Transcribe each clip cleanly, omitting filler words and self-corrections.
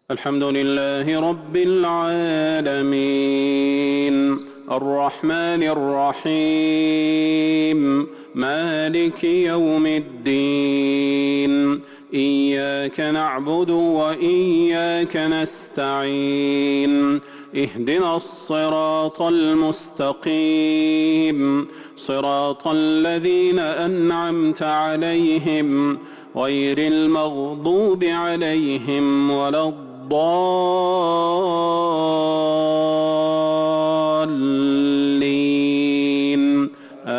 الحمد لله رب العالمين الرحمن الرحيم مالك يوم الدين إياك نعبد وإياك نستعين اهدنا الصراط المستقيم صراط الذين أنعمت عليهم غير المغضوب عليهم ولا الضالين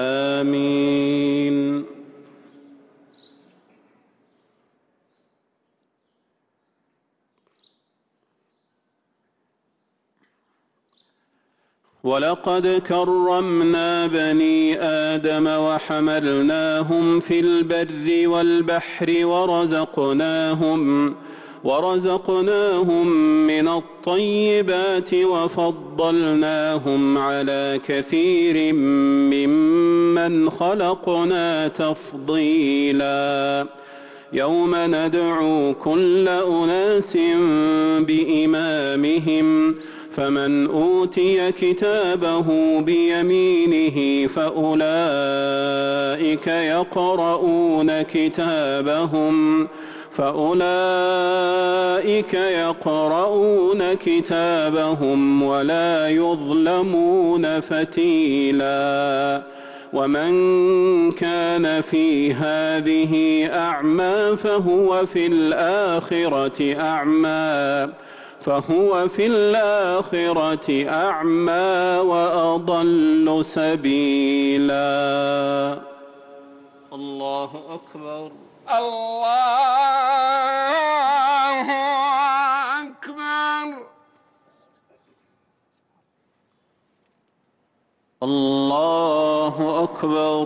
آمين. ولقد كرمنا بني آدم وحملناهم في البر والبحر ورزقناهم من الطيبات وفضلناهم على كثير ممن خلقنا تفضيلا. يوم ندعو كل أناس بإمامهم فمن أوتي كتابه بيمينه فأولئك يقرؤون كتابهم ولا يظلمون فتيلا. ومن كان في هذه أعمى فهو في الآخرة أعمى وأضل سبيلا. الله أكبر. الله أكبر. الله أكبر.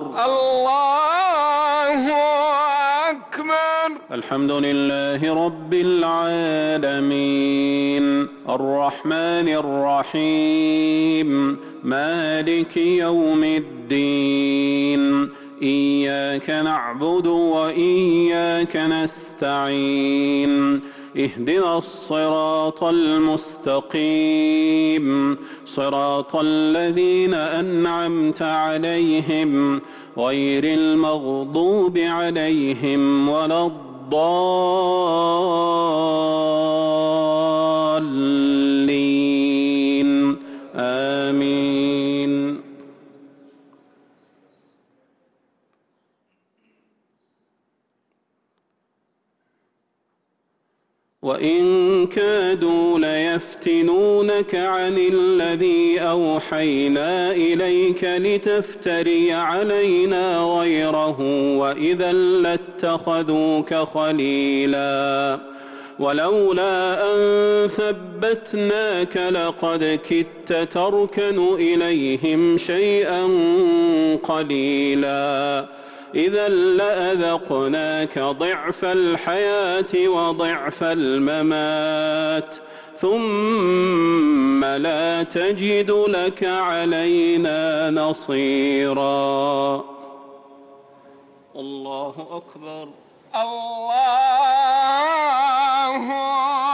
الله أكبر. الحمد لله رب العالمين الرحمن الرحيم مالك يوم الدين إياك نعبد وإياك نستعين اهدنا الصراط المستقيم صراط الذين أنعمت عليهم غير المغضوب عليهم ولا الضالين آمين. وإن كادوا ليفتنونك عن الذي أوحينا إليك لتفتري علينا غيره وإذا لاتخذوك خليلا. ولولا أن ثبتناك لقد كدت تركن إليهم شيئا قليلا. إذا لأذقناك ضعف الحياة وضعف الممات ثم لا تجد لك علينا نصيرا. الله أكبر. الله